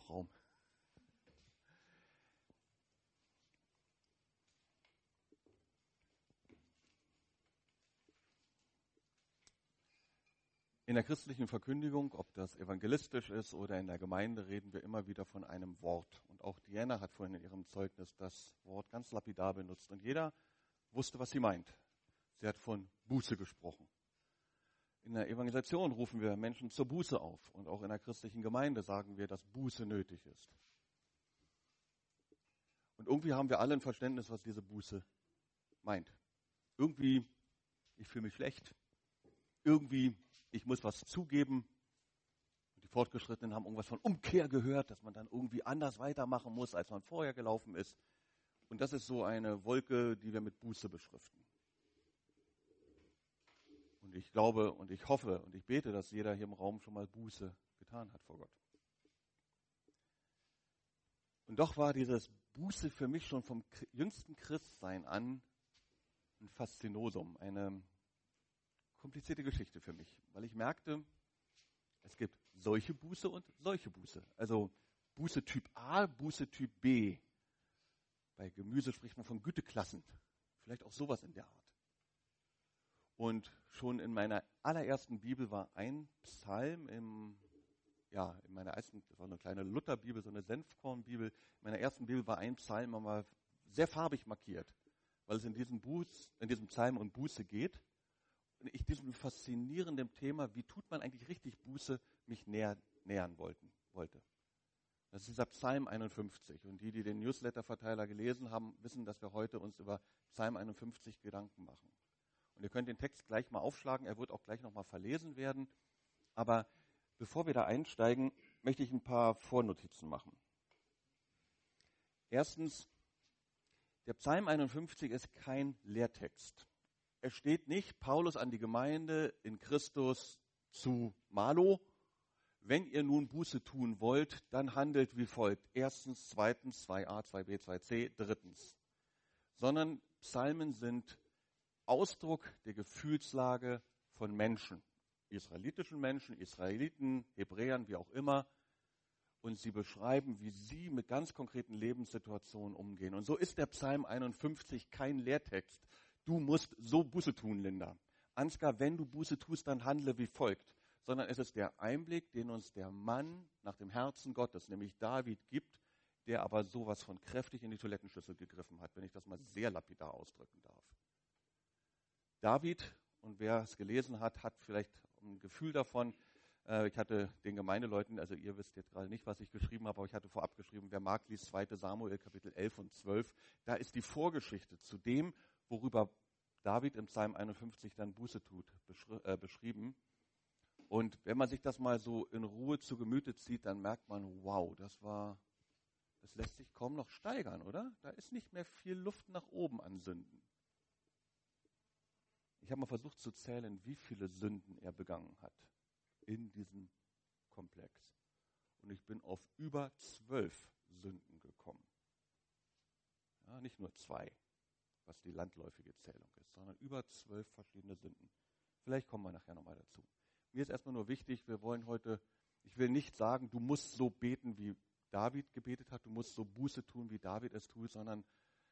noch Raum. In der christlichen Verkündigung, ob das evangelistisch ist oder in der Gemeinde, reden wir immer wieder von einem Wort. Und auch Diana hat vorhin in ihrem Zeugnis das Wort ganz lapidar benutzt. Und jeder wusste, was sie meint. Sie hat von Buße gesprochen. In der Evangelisation rufen wir Menschen zur Buße auf. Und auch in der christlichen Gemeinde sagen wir, dass Buße nötig ist. Und irgendwie haben wir alle ein Verständnis, was diese Buße meint. Irgendwie, ich fühle mich schlecht. Irgendwie, ich muss was zugeben. Die Fortgeschrittenen haben irgendwas von Umkehr gehört, dass man dann irgendwie anders weitermachen muss, als man vorher gelaufen ist. Und das ist so eine Wolke, die wir mit Buße beschriften. Und ich glaube und ich hoffe und ich bete, dass jeder hier im Raum schon mal Buße getan hat vor Gott. Und doch war dieses Buße für mich schon vom jüngsten Christsein an ein Faszinosum, eine komplizierte Geschichte für mich, weil ich merkte, es gibt solche Buße und solche Buße. Also Buße Typ A, Buße Typ B. Bei Gemüse spricht man von Güteklassen. Vielleicht auch sowas in der Art. Und schon in meiner allerersten Bibel war ein Psalm in meiner ersten, das war eine kleine Lutherbibel, so eine Senfkornbibel. In meiner ersten Bibel war ein Psalm aber sehr farbig markiert, weil es in diesem Psalm um Buße geht. Und ich diesem faszinierenden Thema, wie tut man eigentlich richtig Buße, mich nähern wollte. Das ist dieser Psalm 51. Und die den Newsletter-Verteiler gelesen haben, wissen, dass wir heute uns über Psalm 51 Gedanken machen. Und ihr könnt den Text gleich mal aufschlagen, er wird auch gleich nochmal verlesen werden. Aber bevor wir da einsteigen, möchte ich ein paar Vornotizen machen. Erstens, der Psalm 51 ist kein Lehrtext. Es steht nicht Paulus an die Gemeinde in Christus zu Malo. Wenn ihr nun Buße tun wollt, dann handelt wie folgt. Erstens, zweitens, 2a, 2b, 2c, drittens. Sondern Psalmen sind Ausdruck der Gefühlslage von Menschen. Israelitischen Menschen, Israeliten, Hebräern, wie auch immer. Und sie beschreiben, wie sie mit ganz konkreten Lebenssituationen umgehen. Und so ist der Psalm 51 kein Lehrtext. Du musst so Buße tun, Linda. Ansgar, wenn du Buße tust, dann handle wie folgt. Sondern es ist der Einblick, den uns der Mann nach dem Herzen Gottes, nämlich David, gibt, der aber sowas von kräftig in die Toilettenschüssel gegriffen hat, wenn ich das mal sehr lapidar ausdrücken darf. David, und wer es gelesen hat, hat vielleicht ein Gefühl davon. Ich hatte den Gemeindeleuten, also ihr wisst jetzt gerade nicht, was ich geschrieben habe, aber ich hatte vorab geschrieben, wer mag, liest 2. Samuel, Kapitel 11 und 12. Da ist die Vorgeschichte zu dem, worüber David im Psalm 51 dann Buße tut, beschrieben. Und wenn man sich das mal so in Ruhe zu Gemüte zieht, dann merkt man, wow, das lässt sich kaum noch steigern, oder? Da ist nicht mehr viel Luft nach oben an Sünden. Ich habe mal versucht zu zählen, wie viele Sünden er begangen hat in diesem Komplex. Und ich bin auf über 12 Sünden gekommen. Ja, nicht nur 2, was die landläufige Zählung ist, sondern über 12 verschiedene Sünden. Vielleicht kommen wir nachher nochmal dazu. Mir ist erstmal nur wichtig, ich will nicht sagen, du musst so beten, wie David gebetet hat, du musst so Buße tun, wie David es tut, sondern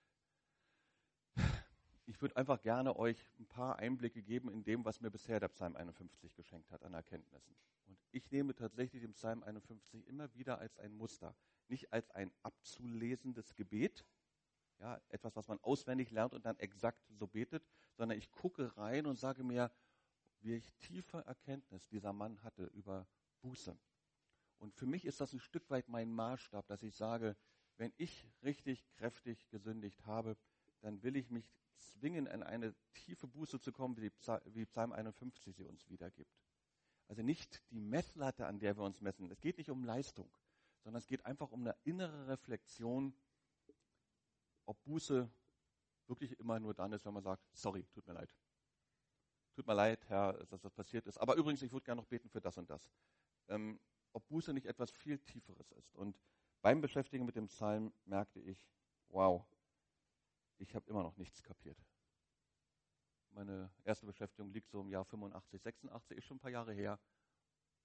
ich würde einfach gerne euch ein paar Einblicke geben in dem, was mir bisher der Psalm 51 geschenkt hat an Erkenntnissen. Und ich nehme tatsächlich den Psalm 51 immer wieder als ein Muster, nicht als ein abzulesendes Gebet, ja, etwas, was man auswendig lernt und dann exakt so betet, sondern ich gucke rein und sage mir, welche tiefe Erkenntnis dieser Mann hatte über Buße. Und für mich ist das ein Stück weit mein Maßstab, dass ich sage, wenn ich richtig kräftig gesündigt habe, dann will ich mich zwingen, in eine tiefe Buße zu kommen, wie Psalm 51 sie uns wiedergibt. Also nicht die Messlatte, an der wir uns messen. Es geht nicht um Leistung, sondern es geht einfach um eine innere Reflexion, ob Buße wirklich immer nur dann ist, wenn man sagt, sorry, tut mir leid. Tut mir leid, Herr, dass das passiert ist. Aber übrigens, ich würde gerne noch beten für das und das. Ob Buße nicht etwas viel Tieferes ist. Und beim Beschäftigen mit dem Psalm merkte ich, wow, ich habe immer noch nichts kapiert. Meine erste Beschäftigung liegt so im Jahr 85, 86, ist schon ein paar Jahre her.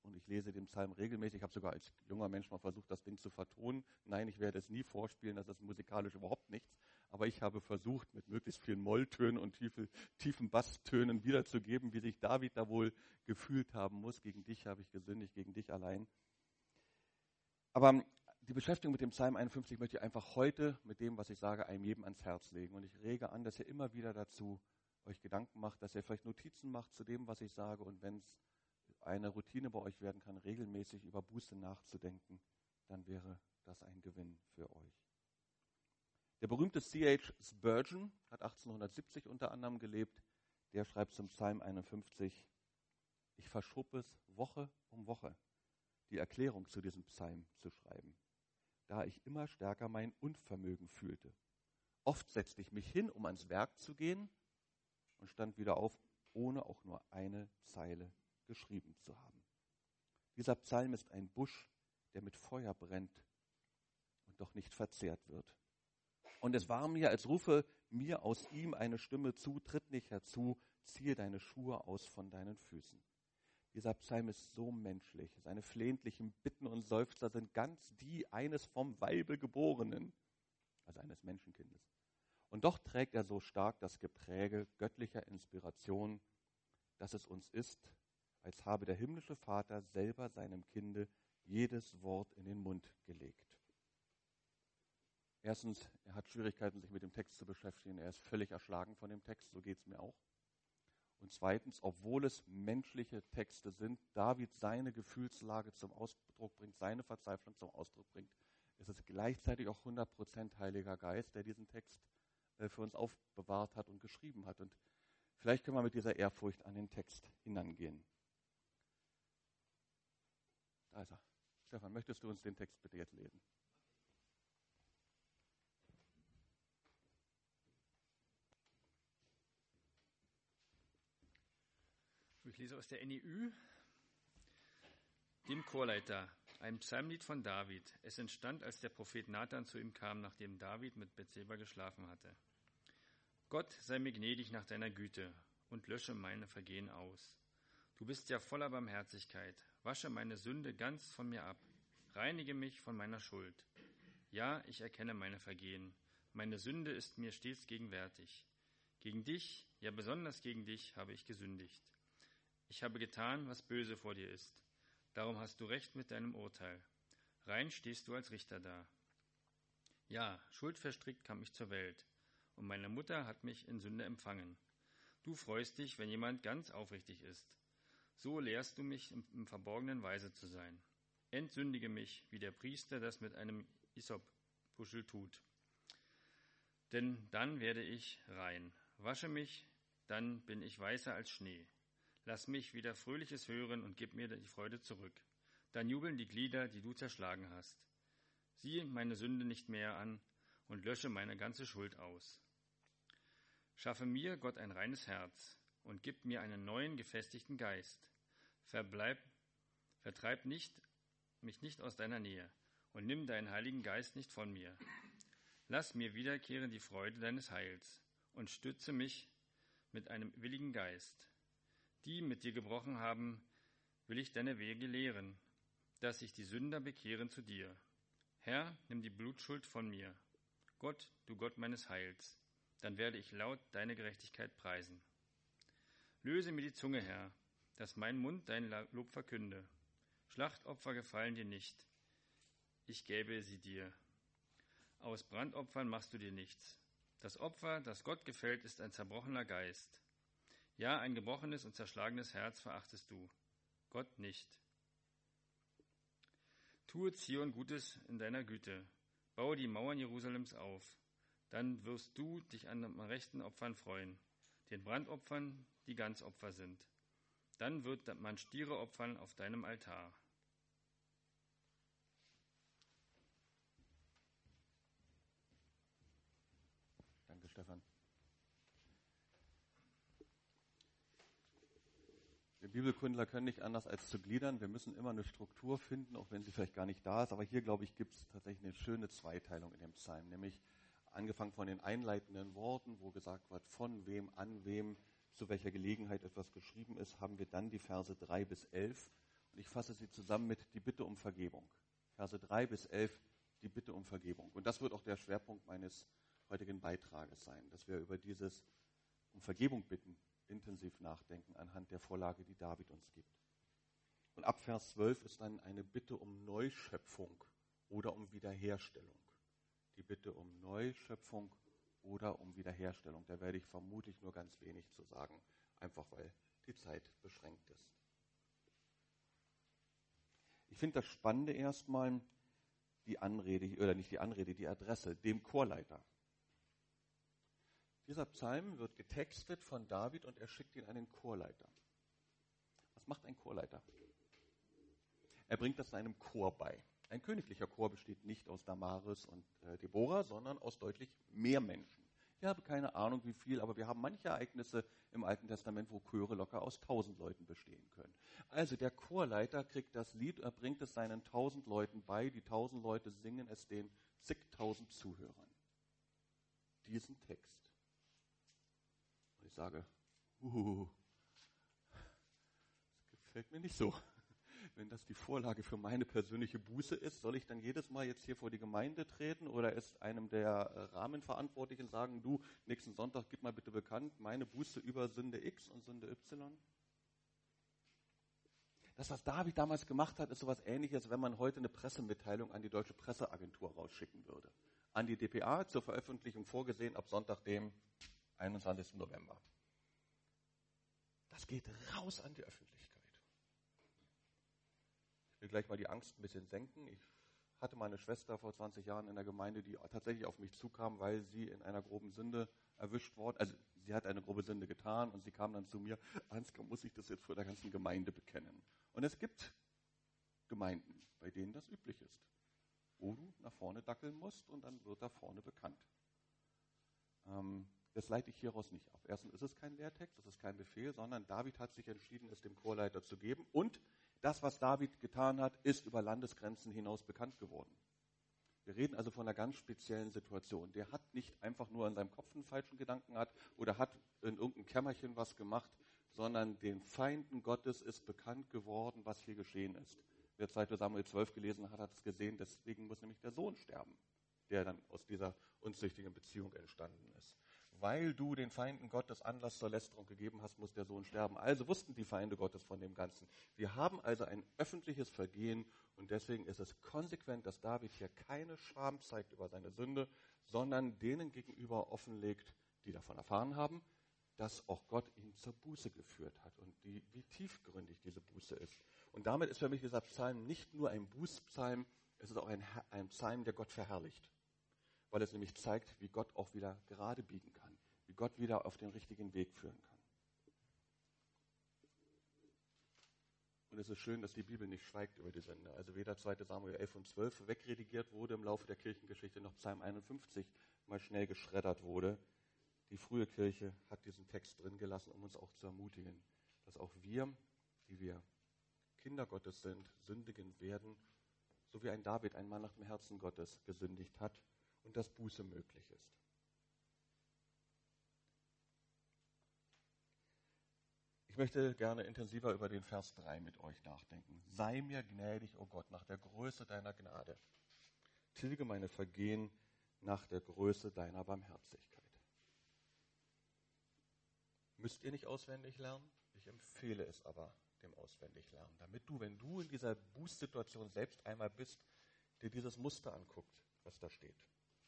und ich lese den Psalm regelmäßig. Ich habe sogar als junger Mensch mal versucht, das Ding zu vertonen. Nein, ich werde es nie vorspielen, das ist musikalisch überhaupt nichts. Aber ich habe versucht, mit möglichst vielen Molltönen und tiefen Basstönen wiederzugeben, wie sich David da wohl gefühlt haben muss. Gegen dich habe ich gesündigt, gegen dich allein. Aber die Beschäftigung mit dem Psalm 51 möchte ich einfach heute mit dem, was ich sage, einem jedem ans Herz legen. Und ich rege an, dass ihr immer wieder dazu euch Gedanken macht, dass ihr vielleicht Notizen macht zu dem, was ich sage. Und wenn es eine Routine bei euch werden kann, regelmäßig über Buße nachzudenken, dann wäre das ein Gewinn für euch. Der berühmte C.H. Spurgeon hat 1870 unter anderem gelebt. Der schreibt zum Psalm 51, ich verschob es Woche um Woche, die Erklärung zu diesem Psalm zu schreiben, da ich immer stärker mein Unvermögen fühlte. Oft setzte ich mich hin, um ans Werk zu gehen und stand wieder auf, ohne auch nur eine Zeile geschrieben zu haben. Dieser Psalm ist ein Busch, der mit Feuer brennt und doch nicht verzehrt wird. Und es war mir, als rufe mir aus ihm eine Stimme zu, tritt nicht herzu, ziehe deine Schuhe aus von deinen Füßen. Dieser Psalm ist so menschlich. Seine flehentlichen Bitten und Seufzer sind ganz die eines vom Weibe Geborenen, also eines Menschenkindes. Und doch trägt er so stark das Gepräge göttlicher Inspiration, dass es uns ist, als habe der himmlische Vater selber seinem Kinde jedes Wort in den Mund gelegt. Erstens, er hat Schwierigkeiten, sich mit dem Text zu beschäftigen. Er ist völlig erschlagen von dem Text, so geht es mir auch. Und zweitens, obwohl es menschliche Texte sind, David seine Gefühlslage zum Ausdruck bringt, seine Verzweiflung zum Ausdruck bringt, ist es gleichzeitig auch 100% Heiliger Geist, der diesen Text für uns aufbewahrt hat und geschrieben hat. Und vielleicht können wir mit dieser Ehrfurcht an den Text hinangehen. Da ist er. Stefan, möchtest du uns den Text bitte jetzt lesen? Ich lese aus der NIÜ, dem Chorleiter, ein Psalmlied von David. Es entstand, als der Prophet Nathan zu ihm kam, nachdem David mit Bethseba geschlafen hatte. Gott, sei mir gnädig nach deiner Güte und lösche meine Vergehen aus. Du bist ja voller Barmherzigkeit. Wasche meine Sünde ganz von mir ab. Reinige mich von meiner Schuld. Ja, ich erkenne meine Vergehen. Meine Sünde ist mir stets gegenwärtig. Gegen dich, ja besonders gegen dich, habe ich gesündigt. Ich habe getan, was böse vor dir ist. Darum hast du recht mit deinem Urteil. Rein stehst du als Richter da. Ja, schuldverstrickt kam ich zur Welt, und meine Mutter hat mich in Sünde empfangen. Du freust dich, wenn jemand ganz aufrichtig ist. So lehrst du mich, im Verborgenen weise zu sein. Entsündige mich, wie der Priester das mit einem Isopbuschel tut. Denn dann werde ich rein. Wasche mich, dann bin ich weißer als Schnee. Lass mich wieder Fröhliches hören und gib mir die Freude zurück. Dann jubeln die Glieder, die du zerschlagen hast. Sieh meine Sünde nicht mehr an und lösche meine ganze Schuld aus. Schaffe mir, Gott, ein reines Herz und gib mir einen neuen, gefestigten Geist. Vertreib mich nicht aus deiner Nähe und nimm deinen Heiligen Geist nicht von mir. Lass mir wiederkehren die Freude deines Heils und stütze mich mit einem willigen Geist. Die mit dir gebrochen haben, will ich deine Wege lehren, dass sich die Sünder bekehren zu dir. Herr, nimm die Blutschuld von mir. Gott, du Gott meines Heils, dann werde ich laut deine Gerechtigkeit preisen. Löse mir die Zunge, Herr, dass mein Mund dein Lob verkünde. Schlachtopfer gefallen dir nicht, ich gäbe sie dir. Aus Brandopfern machst du dir nichts. Das Opfer, das Gott gefällt, ist ein zerbrochener Geist. Ja, ein gebrochenes und zerschlagenes Herz verachtest du, Gott nicht. Tue Zion Gutes in deiner Güte, baue die Mauern Jerusalems auf, dann wirst du dich an rechten Opfern freuen, den Brandopfern, die Ganzopfer sind. Dann wird man Stiere opfern auf deinem Altar. Danke, Stefan. Wir Bibelkundler können nicht anders als zu gliedern. Wir müssen immer eine Struktur finden, auch wenn sie vielleicht gar nicht da ist. Aber hier, glaube ich, gibt es tatsächlich eine schöne Zweiteilung in dem Psalm, nämlich angefangen von den einleitenden Worten, wo gesagt wird, von wem, an wem, zu welcher Gelegenheit etwas geschrieben ist, haben wir dann die Verse 3 bis 11. Ich fasse sie zusammen mit die Bitte um Vergebung. Verse 3 bis 11, die Bitte um Vergebung. Und das wird auch der Schwerpunkt meines heutigen Beitrages sein, dass wir über dieses um Vergebung bitten intensiv nachdenken anhand der Vorlage, die David uns gibt. Und ab Vers 12 ist dann eine Bitte um Neuschöpfung oder um Wiederherstellung. Die Bitte um Neuschöpfung oder um Wiederherstellung. Da werde ich vermutlich nur ganz wenig zu sagen, einfach weil die Zeit beschränkt ist. Ich finde das Spannende erstmal die Anrede, oder nicht die Anrede, die Adresse, dem Chorleiter. Dieser Psalm wird getextet von David und er schickt ihn an den Chorleiter. Was macht ein Chorleiter? Er bringt das seinem Chor bei. Ein königlicher Chor besteht nicht aus Damaris und Deborah, sondern aus deutlich mehr Menschen. Ich habe keine Ahnung wie viel, aber wir haben manche Ereignisse im Alten Testament, wo Chöre locker aus 1000 Leuten bestehen können. Also der Chorleiter kriegt das Lied, er bringt es seinen 1000 Leuten bei, die 1000 Leute singen es den zigtausend Zuhörern. Diesen Text. Und ich sage, das gefällt mir nicht so. Wenn das die Vorlage für meine persönliche Buße ist, soll ich dann jedes Mal jetzt hier vor die Gemeinde treten oder ist einem der Rahmenverantwortlichen sagen, du, nächsten Sonntag gib mal bitte bekannt, meine Buße über Sünde X und Sünde Y? Das, was David damals gemacht hat, ist sowas Ähnliches, wenn man heute eine Pressemitteilung an die Deutsche Presseagentur rausschicken würde. An die dpa zur Veröffentlichung vorgesehen ab Sonntag, dem 21. November. Das geht raus an die Öffentlichkeit. Ich will gleich mal die Angst ein bisschen senken. Ich hatte meine Schwester vor 20 Jahren in der Gemeinde, die tatsächlich auf mich zukam, weil sie in einer groben Sünde erwischt worden, also sie hat eine grobe Sünde getan und sie kam dann zu mir, Ansgar, muss ich das jetzt vor der ganzen Gemeinde bekennen? Und es gibt Gemeinden, bei denen das üblich ist, wo du nach vorne dackeln musst und dann wird da vorne bekannt. Das leite ich hieraus nicht ab. Erstens ist es kein Lehrtext, es ist kein Befehl, sondern David hat sich entschieden, es dem Chorleiter zu geben und das, was David getan hat, ist über Landesgrenzen hinaus bekannt geworden. Wir reden also von einer ganz speziellen Situation. Der hat nicht einfach nur in seinem Kopf einen falschen Gedanken gehabt oder hat in irgendeinem Kämmerchen was gemacht, sondern den Feinden Gottes ist bekannt geworden, was hier geschehen ist. Wer 2. Samuel 12 gelesen hat, hat es gesehen, deswegen muss nämlich der Sohn sterben, der dann aus dieser unzüchtigen Beziehung entstanden ist. Weil du den Feinden Gottes Anlass zur Lästerung gegeben hast, muss der Sohn sterben. Also wussten die Feinde Gottes von dem Ganzen. Wir haben also ein öffentliches Vergehen und deswegen ist es konsequent, dass David hier keine Scham zeigt über seine Sünde, sondern denen gegenüber offenlegt, die davon erfahren haben, dass auch Gott ihn zur Buße geführt hat und wie tiefgründig diese Buße ist. Und damit ist für mich dieser Psalm nicht nur ein Bußpsalm, es ist auch ein Psalm, der Gott verherrlicht. Weil es nämlich zeigt, wie Gott auch wieder gerade biegen kann, wie Gott wieder auf den richtigen Weg führen kann. Und es ist schön, dass die Bibel nicht schweigt über die Sünde. Also weder 2. Samuel 11 und 12 wegredigiert wurde im Laufe der Kirchengeschichte, noch Psalm 51 mal schnell geschreddert wurde. Die frühe Kirche hat diesen Text drin gelassen, um uns auch zu ermutigen, dass auch wir, die wir Kinder Gottes sind, sündigen werden, so wie ein David, ein Mann nach dem Herzen Gottes, gesündigt hat, und dass Buße möglich ist. Ich möchte gerne intensiver über den Vers 3 mit euch nachdenken. Sei mir gnädig, o Gott, nach der Größe deiner Gnade. Tilge meine Vergehen nach der Größe deiner Barmherzigkeit. Müsst ihr nicht auswendig lernen? Ich empfehle es aber, dem Auswendiglernen, damit du, wenn du in dieser Bußsituation selbst einmal bist, dir dieses Muster anguckt, was da steht.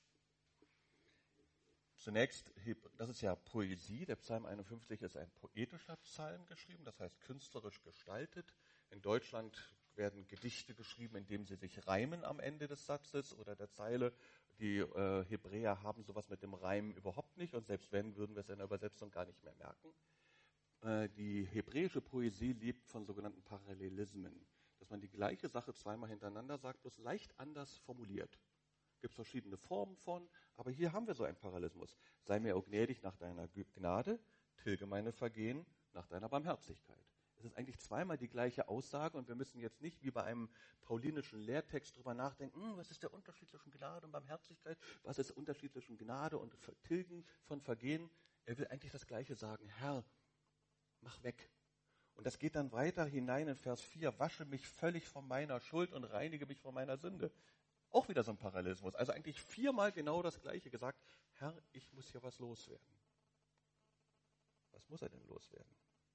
Zunächst, das ist ja Poesie, der Psalm 51 ist ein poetischer Psalm geschrieben, das heißt künstlerisch gestaltet. In Deutschland werden Gedichte geschrieben, indem sie sich reimen am Ende des Satzes oder der Zeile. Die Hebräer haben sowas mit dem Reimen überhaupt nicht und selbst wenn, würden wir es in der Übersetzung gar nicht mehr merken. Die hebräische Poesie lebt von sogenannten Parallelismen, dass man die gleiche Sache zweimal hintereinander sagt, bloß leicht anders formuliert. Gibt es verschiedene Formen von, aber hier haben wir so einen Parallelismus. Sei mir auch gnädig nach deiner Gnade, tilge meine Vergehen nach deiner Barmherzigkeit. Es ist eigentlich zweimal die gleiche Aussage und wir müssen jetzt nicht wie bei einem paulinischen Lehrtext drüber nachdenken, was ist der Unterschied zwischen Gnade und Barmherzigkeit, was ist der Unterschied zwischen Gnade und Tilgen von Vergehen. Er will eigentlich das Gleiche sagen, Herr, mach weg. Und das geht dann weiter hinein in Vers 4. Wasche mich völlig von meiner Schuld und reinige mich von meiner Sünde. Auch wieder so ein Parallelismus. Also eigentlich 4-mal genau das Gleiche gesagt. Herr, ich muss hier was loswerden. Was muss er denn loswerden?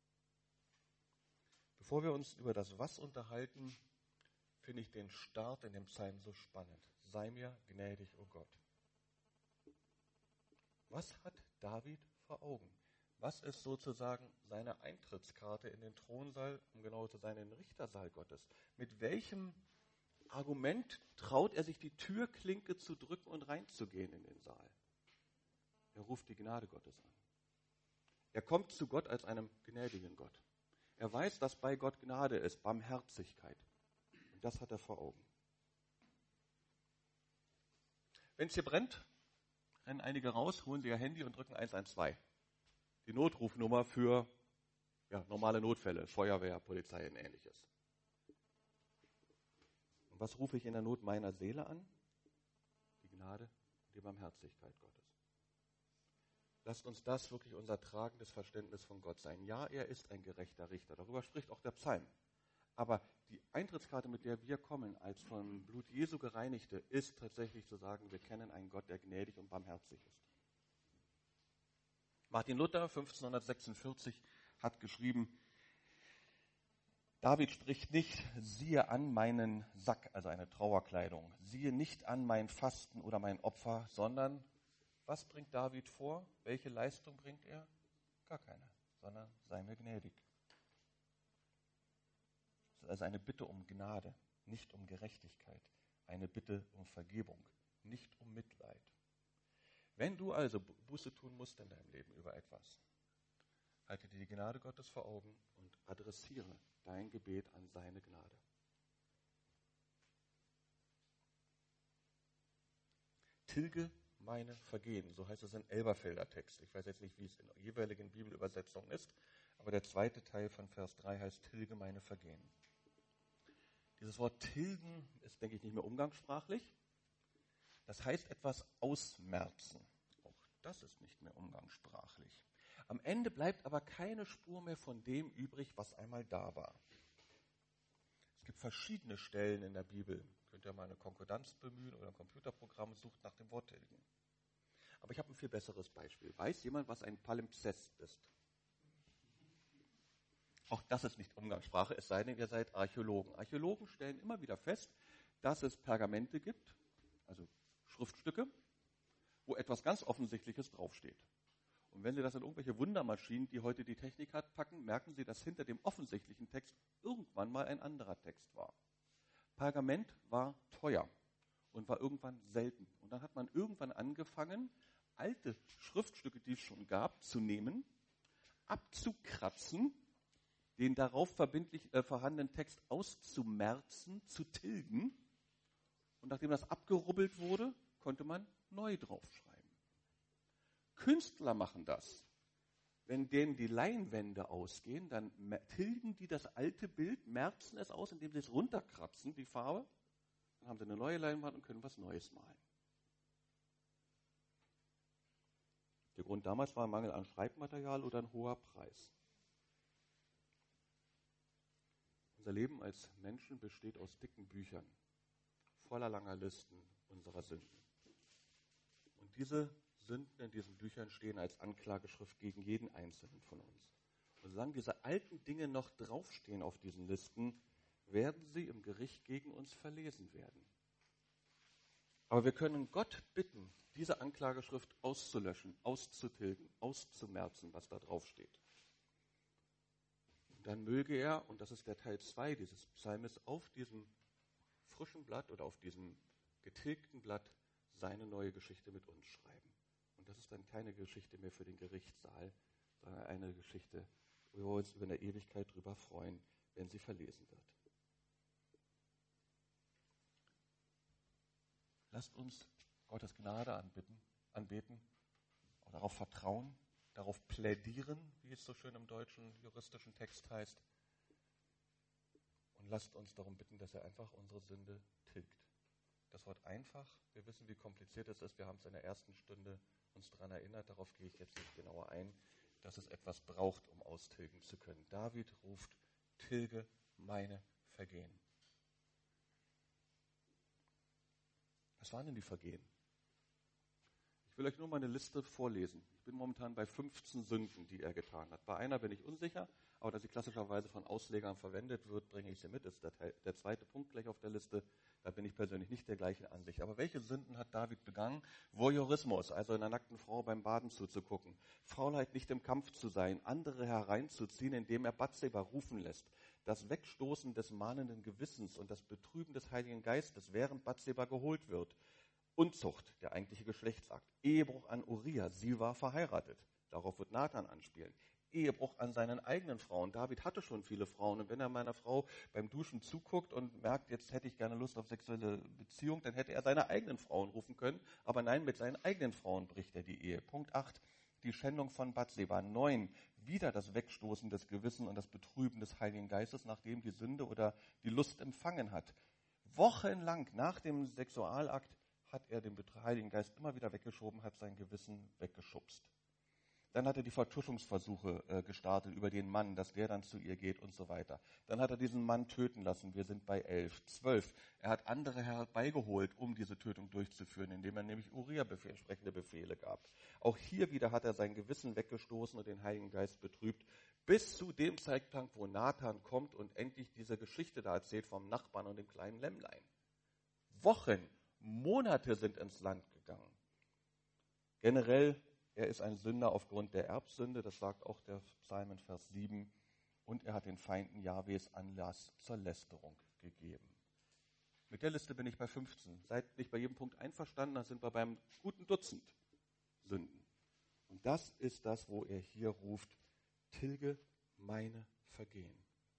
Bevor wir uns über das Was unterhalten, finde ich den Start in dem Psalm so spannend. Sei mir gnädig, o Gott. Was hat David vor Augen? Was ist sozusagen seine Eintrittskarte in den Thronsaal, um genau zu sein, in den Richtersaal Gottes? Mit welchem Argument traut er sich die Türklinke zu drücken und reinzugehen in den Saal? Er ruft die Gnade Gottes an. Er kommt zu Gott als einem gnädigen Gott. Er weiß, dass bei Gott Gnade ist, Barmherzigkeit. Und das hat er vor Augen. Wenn es hier brennt, rennen einige raus, holen sie ihr Handy und drücken 112. Die Notrufnummer für normale Notfälle, Feuerwehr, Polizei und Ähnliches. Und was rufe ich in der Not meiner Seele an? Die Gnade und die Barmherzigkeit Gottes. Lasst uns das wirklich unser tragendes Verständnis von Gott sein. Ja, er ist ein gerechter Richter. Darüber spricht auch der Psalm. Aber die Eintrittskarte, mit der wir kommen, als vom Blut Jesu gereinigte, ist tatsächlich zu sagen, wir kennen einen Gott, der gnädig und barmherzig ist. Martin Luther, 1546, hat geschrieben, David spricht nicht, siehe an meinen Sack, also eine Trauerkleidung, siehe nicht an mein Fasten oder mein Opfer, sondern was bringt David vor? Welche Leistung bringt er? Gar keine, sondern sei mir gnädig. Das ist also eine Bitte um Gnade, nicht um Gerechtigkeit. Eine Bitte um Vergebung, nicht um Mitleid. Wenn du also Buße tun musst in deinem Leben über etwas, halte dir die Gnade Gottes vor Augen und adressiere dein Gebet an seine Gnade. Tilge meine Vergehen, so heißt es im Elberfelder Text. Ich weiß jetzt nicht, wie es in der jeweiligen Bibelübersetzung ist, aber der zweite Teil von Vers 3 heißt, tilge meine Vergehen. Dieses Wort tilgen ist, denke ich, nicht mehr umgangssprachlich. Das heißt etwas ausmerzen. Auch das ist nicht mehr umgangssprachlich. Am Ende bleibt aber keine Spur mehr von dem übrig, was einmal da war. Es gibt verschiedene Stellen in der Bibel. Könnt ihr mal eine Konkordanz bemühen oder ein Computerprogramm sucht nach dem Wort tilgen. Aber ich habe ein viel besseres Beispiel. Weiß jemand, was ein Palimpsest ist? Auch das ist nicht Umgangssprache, es sei denn, ihr seid Archäologen. Archäologen stellen immer wieder fest, dass es Pergamente gibt, also Schriftstücke, wo etwas ganz Offensichtliches draufsteht. Und wenn Sie das in irgendwelche Wundermaschinen, die heute die Technik hat, packen, merken Sie, dass hinter dem offensichtlichen Text irgendwann mal ein anderer Text war. Pergament war teuer und war irgendwann selten. Und dann hat man irgendwann angefangen, alte Schriftstücke, die es schon gab, zu nehmen, abzukratzen, den darauf vorhandenen Text auszumerzen, zu tilgen. Und nachdem das abgerubbelt wurde, konnte man neu draufschreiben. Künstler machen das. Wenn denen die Leinwände ausgehen, dann tilgen die das alte Bild, merzen es aus, indem sie es runterkratzen, die Farbe. Dann haben sie eine neue Leinwand und können was Neues malen. Der Grund damals war ein Mangel an Schreibmaterial oder ein hoher Preis. Unser Leben als Menschen besteht aus dicken Büchern, voller langer Listen unserer Sünden. Und diese Sünden in diesen Büchern stehen als Anklageschrift gegen jeden Einzelnen von uns. Und solange diese alten Dinge noch draufstehen auf diesen Listen, werden sie im Gericht gegen uns verlesen werden. Aber wir können Gott bitten, diese Anklageschrift auszulöschen, auszutilgen, auszumerzen, was da draufsteht. Und dann möge er, und das ist der Teil 2 dieses Psalmes, auf diesem frischen Blatt oder auf diesem getilgten Blatt seine neue Geschichte mit uns schreiben. Und das ist dann keine Geschichte mehr für den Gerichtssaal, sondern eine Geschichte, wo wir uns über eine Ewigkeit drüber freuen, wenn sie verlesen wird. Lasst uns Gottes Gnade anbeten, und darauf vertrauen, darauf plädieren, wie es so schön im deutschen juristischen Text heißt. Und lasst uns darum bitten, dass er einfach unsere Sünde tilgt. Das Wort einfach, wir wissen, wie kompliziert es ist. Wir haben es in der ersten Stunde uns daran erinnert, darauf gehe ich jetzt nicht genauer ein. dass es etwas braucht, um austilgen zu können. David ruft, tilge meine Vergehen. Was waren denn die Vergehen? Ich will euch nur mal eine Liste vorlesen. Ich bin momentan bei 15 Sünden, die er getan hat. Bei einer bin ich unsicher, aber da sie klassischerweise von Auslegern verwendet wird, bringe ich sie mit. Das ist der zweite Punkt gleich auf der Liste. Da bin ich persönlich nicht der gleichen Ansicht. Aber welche Sünden hat David begangen? Voyeurismus, also einer nackten Frau beim Baden zuzugucken. Faulheit, nicht im Kampf zu sein, andere hereinzuziehen, indem er Bathseba rufen lässt. Das Wegstoßen des mahnenden Gewissens und das Betrüben des Heiligen Geistes, während Bathseba geholt wird. Unzucht, der eigentliche Geschlechtsakt. Ehebruch an Uriah, sie war verheiratet. Darauf wird Nathan anspielen. Ehebruch an seinen eigenen Frauen. David hatte schon viele Frauen. Und wenn er meiner Frau beim Duschen zuguckt und merkt, jetzt hätte ich gerne Lust auf sexuelle Beziehung, dann hätte er seine eigenen Frauen rufen können. Aber nein, mit seinen eigenen Frauen bricht er die Ehe. Punkt 8, die Schändung von Bathseba. 9, wieder das Wegstoßen des Gewissens und das Betrüben des Heiligen Geistes, nachdem die Sünde oder die Lust empfangen hat. Wochenlang nach dem Sexualakt hat er den Heiligen Geist immer wieder weggeschoben, hat sein Gewissen weggeschubst. Dann hat er die Vertuschungsversuche gestartet über den Mann, dass der dann zu ihr geht und so weiter. Dann hat er diesen Mann töten lassen. Wir sind bei 11. 12. Er hat andere herbeigeholt, um diese Tötung durchzuführen, indem er nämlich Uriah entsprechende Befehle gab. Auch hier wieder hat er sein Gewissen weggestoßen und den Heiligen Geist betrübt, bis zu dem Zeitpunkt, wo Nathan kommt und endlich diese Geschichte da erzählt vom Nachbarn und dem kleinen Lämmlein. Wochen, Monate sind ins Land gegangen. Generell, er ist ein Sünder aufgrund der Erbsünde, das sagt auch der Psalm in Vers 7. Und er hat den Feinden Jahwes Anlass zur Lästerung gegeben. Mit der Liste bin ich bei 15. Seid nicht bei jedem Punkt einverstanden, dann sind wir beim guten Dutzend Sünden. Und das ist das, wo er hier ruft, tilge meine Vergehen.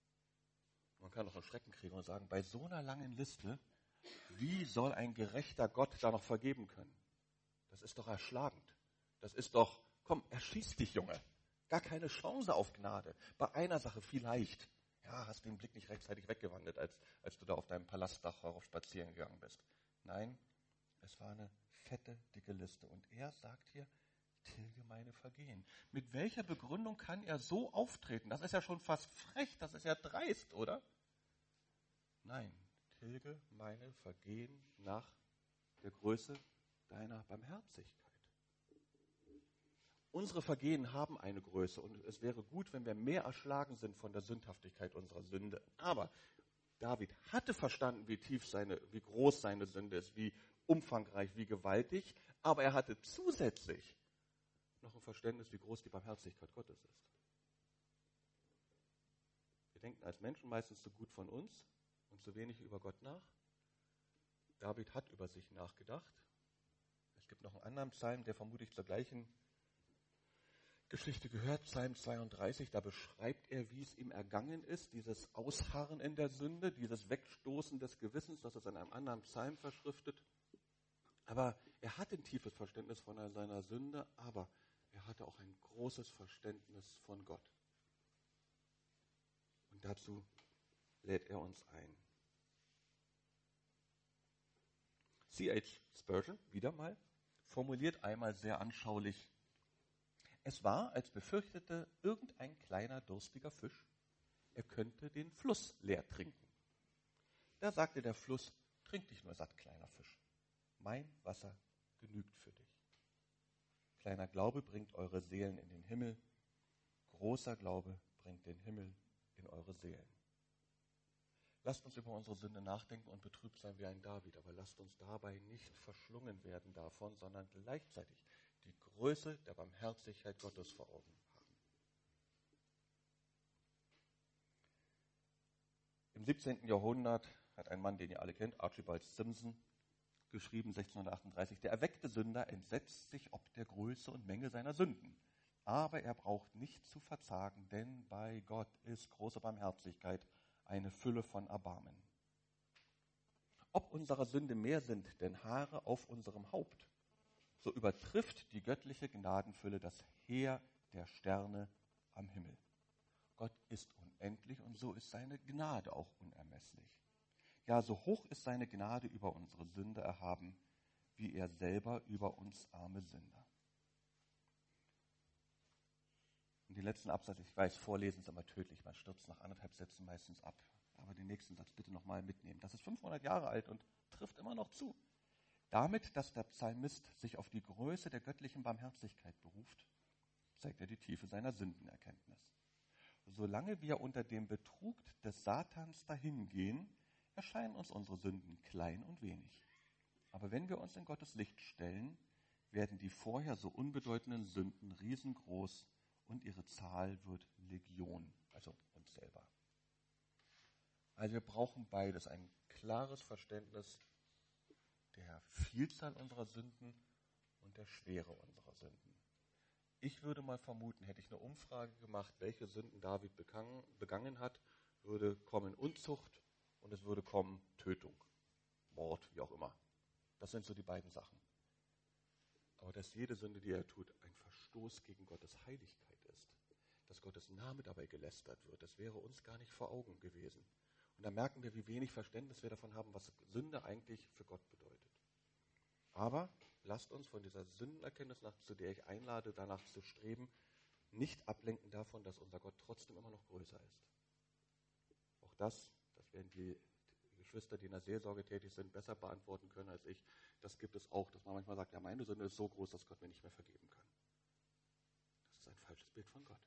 Man kann doch einen Schrecken kriegen und sagen, bei so einer langen Liste, wie soll ein gerechter Gott da noch vergeben können? Das ist doch erschlagend. Das ist doch, komm, erschieß dich, Junge. Gar keine Chance auf Gnade. Bei einer Sache vielleicht. Ja, hast den Blick nicht rechtzeitig weggewandt, als du da auf deinem Palastdach darauf spazieren gegangen bist. Nein, es war eine fette, dicke Liste. Und er sagt hier, tilge meine Vergehen. Mit welcher Begründung kann er so auftreten? Das ist ja schon fast frech, das ist ja dreist, oder? Nein, tilge meine Vergehen nach der Größe deiner Barmherzigkeit. Unsere Vergehen haben eine Größe und es wäre gut, wenn wir mehr erschlagen sind von der Sündhaftigkeit unserer Sünde. Aber David hatte verstanden, wie groß seine Sünde ist, wie umfangreich, wie gewaltig, aber er hatte zusätzlich noch ein Verständnis, wie groß die Barmherzigkeit Gottes ist. Wir denken als Menschen meistens zu gut von uns und zu wenig über Gott nach. David hat über sich nachgedacht. Es gibt noch einen anderen Psalm, der vermutlich zur gleichen Geschichte gehört, Psalm 32, da beschreibt er, wie es ihm ergangen ist, dieses Ausharren in der Sünde, dieses Wegstoßen des Gewissens, das ist in einem anderen Psalm verschriftet. Aber er hat ein tiefes Verständnis von seiner Sünde, aber er hatte auch ein großes Verständnis von Gott. Und dazu lädt er uns ein. C.H. Spurgeon, wieder mal, formuliert einmal sehr anschaulich: Es war, als befürchtete irgendein kleiner, durstiger Fisch, er könnte den Fluss leer trinken. Da sagte der Fluss, trink dich nur satt, kleiner Fisch. Mein Wasser genügt für dich. Kleiner Glaube bringt eure Seelen in den Himmel. Großer Glaube bringt den Himmel in eure Seelen. Lasst uns über unsere Sünde nachdenken und betrübt sein wie ein David, aber lasst uns dabei nicht verschlungen werden davon, sondern gleichzeitig die Größe der Barmherzigkeit Gottes vor Augen haben. Im 17. Jahrhundert hat ein Mann, den ihr alle kennt, Archibald Simpson, geschrieben, 1638, der erweckte Sünder entsetzt sich ob der Größe und Menge seiner Sünden. Aber er braucht nicht zu verzagen, denn bei Gott ist große Barmherzigkeit eine Fülle von Erbarmen. Ob unsere Sünde mehr sind denn Haare auf unserem Haupt, so übertrifft die göttliche Gnadenfülle das Heer der Sterne am Himmel. Gott ist unendlich und so ist seine Gnade auch unermesslich. Ja, so hoch ist seine Gnade über unsere Sünde erhaben, wie er selber über uns arme Sünder. Und den letzten Absatz, ich weiß, vorlesen ist aber tödlich. Man stürzt nach 1,5 Sätzen meistens ab. Aber den nächsten Satz bitte nochmal mitnehmen. Das ist 500 Jahre alt und trifft immer noch zu. Damit, dass der Psalmist sich auf die Größe der göttlichen Barmherzigkeit beruft, zeigt er die Tiefe seiner Sündenerkenntnis. Solange wir unter dem Betrug des Satans dahingehen, erscheinen uns unsere Sünden klein und wenig. Aber wenn wir uns in Gottes Licht stellen, werden die vorher so unbedeutenden Sünden riesengroß und ihre Zahl wird Legion, also uns selber. Also wir brauchen beides, ein klares Verständnis der Vielzahl unserer Sünden und der Schwere unserer Sünden. Ich würde mal vermuten, hätte ich eine Umfrage gemacht, welche Sünden David begangen hat, würde kommen Unzucht und es würde kommen Tötung, Mord, wie auch immer. Das sind so die beiden Sachen. Aber dass jede Sünde, die er tut, ein Verstoß gegen Gottes Heiligkeit ist, dass Gottes Name dabei gelästert wird, das wäre uns gar nicht vor Augen gewesen. Und da merken wir, wie wenig Verständnis wir davon haben, was Sünde eigentlich für Gott bedeutet. Aber lasst uns von dieser Sündenerkenntnis, zu der ich einlade, danach zu streben, nicht ablenken davon, dass unser Gott trotzdem immer noch größer ist. Auch das werden die Geschwister, die in der Seelsorge tätig sind, besser beantworten können als ich. Das gibt es auch, dass man manchmal sagt, ja, meine Sünde ist so groß, dass Gott mir nicht mehr vergeben kann. Das ist ein falsches Bild von Gott.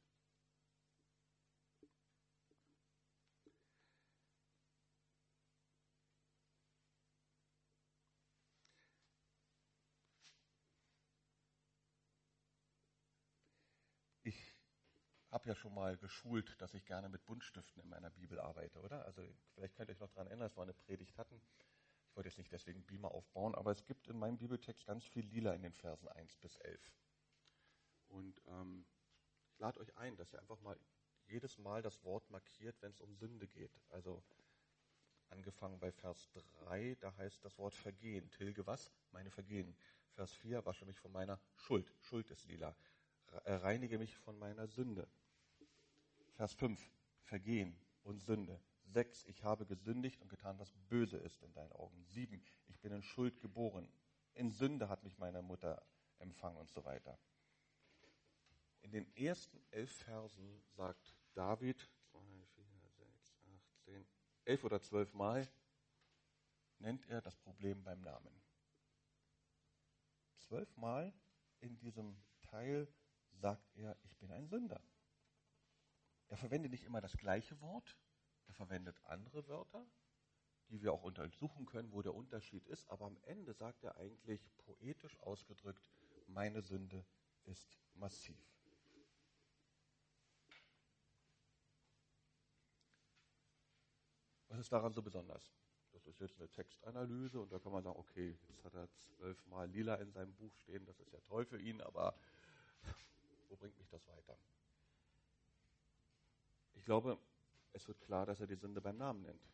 Ich habe ja schon mal geschult, dass ich gerne mit Buntstiften in meiner Bibel arbeite, oder? Also vielleicht könnt ihr euch noch daran erinnern, dass wir eine Predigt hatten. Ich wollte jetzt nicht deswegen Beamer aufbauen, aber es gibt in meinem Bibeltext ganz viel Lila in den Versen 1 bis 11. Und ich lade euch ein, dass ihr einfach mal jedes Mal das Wort markiert, wenn es um Sünde geht. Also angefangen bei Vers 3, da heißt das Wort Vergehen. Tilge was? Meine Vergehen. Vers 4, wasche mich von meiner Schuld. Schuld ist lila. Reinige mich von meiner Sünde. Vers 5, Vergehen und Sünde. 6, ich habe gesündigt und getan, was böse ist in deinen Augen. 7, ich bin in Schuld geboren. In Sünde hat mich meine Mutter empfangen und so weiter. In den ersten 11 Versen sagt David, 2, 4, 6, 8, 10, 11 oder 12 Mal, nennt er das Problem beim Namen. 12 Mal in diesem Teil sagt er, ich bin ein Sünder. Er verwendet nicht immer das gleiche Wort, er verwendet andere Wörter, die wir auch untersuchen können, wo der Unterschied ist, aber am Ende sagt er eigentlich poetisch ausgedrückt, meine Sünde ist massiv. Was ist daran so besonders? Das ist jetzt eine Textanalyse und da kann man sagen, okay, jetzt hat er 12 Mal lila in seinem Buch stehen, das ist ja toll für ihn, aber wo bringt mich das weiter? Ich glaube, es wird klar, dass er die Sünde beim Namen nennt.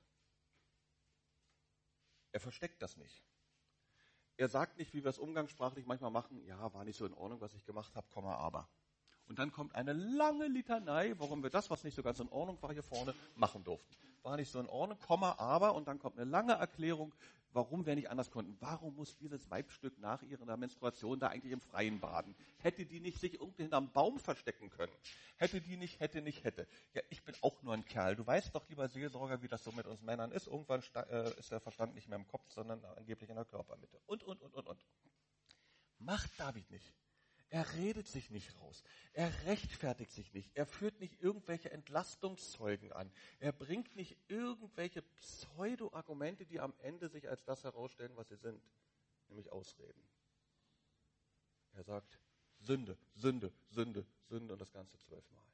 Er versteckt das nicht. Er sagt nicht, wie wir es umgangssprachlich manchmal machen, ja, war nicht so in Ordnung, was ich gemacht habe, aber. Und dann kommt eine lange Litanei, warum wir das, was nicht so ganz in Ordnung war, hier vorne machen durften. War nicht so in Ordnung, aber, und dann kommt eine lange Erklärung, warum wir nicht anders konnten. Warum muss dieses Weibstück nach ihrer Menstruation da eigentlich im Freien baden? Hätte die nicht sich irgendwie hinterm Baum verstecken können? Hätte. Ja, ich bin auch nur ein Kerl. Du weißt doch, lieber Seelsorger, wie das so mit uns Männern ist. Irgendwann ist der Verstand nicht mehr im Kopf, sondern angeblich in der Körpermitte. Und. Macht David nicht. Er redet sich nicht raus. Er rechtfertigt sich nicht. Er führt nicht irgendwelche Entlastungszeugen an. Er bringt nicht irgendwelche Pseudo-Argumente, die am Ende sich als das herausstellen, was sie sind, nämlich Ausreden. Er sagt Sünde, Sünde, Sünde, Sünde und das Ganze 12 Mal.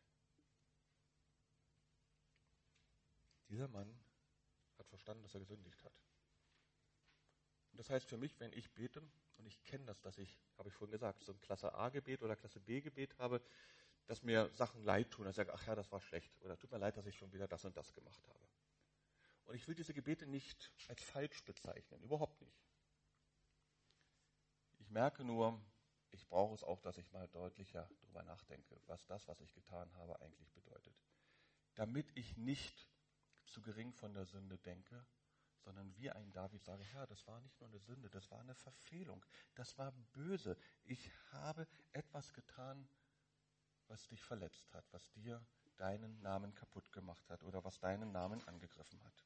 Dieser Mann hat verstanden, dass er gesündigt hat. Und das heißt für mich, wenn ich bete, und ich kenne das, dass ich, habe ich vorhin gesagt, so ein Klasse A-Gebet oder Klasse B-Gebet habe, dass mir Sachen leid tun, dass ich sage, ach ja, das war schlecht. Oder tut mir leid, dass ich schon wieder das und das gemacht habe. Und ich will diese Gebete nicht als falsch bezeichnen, überhaupt nicht. Ich merke nur, ich brauche es auch, dass ich mal deutlicher darüber nachdenke, was das, was ich getan habe, eigentlich bedeutet. Damit ich nicht zu gering von der Sünde denke, sondern wie ein David sage, Herr, das war nicht nur eine Sünde, das war eine Verfehlung, das war böse. Ich habe etwas getan, was dich verletzt hat, was dir deinen Namen kaputt gemacht hat oder was deinen Namen angegriffen hat.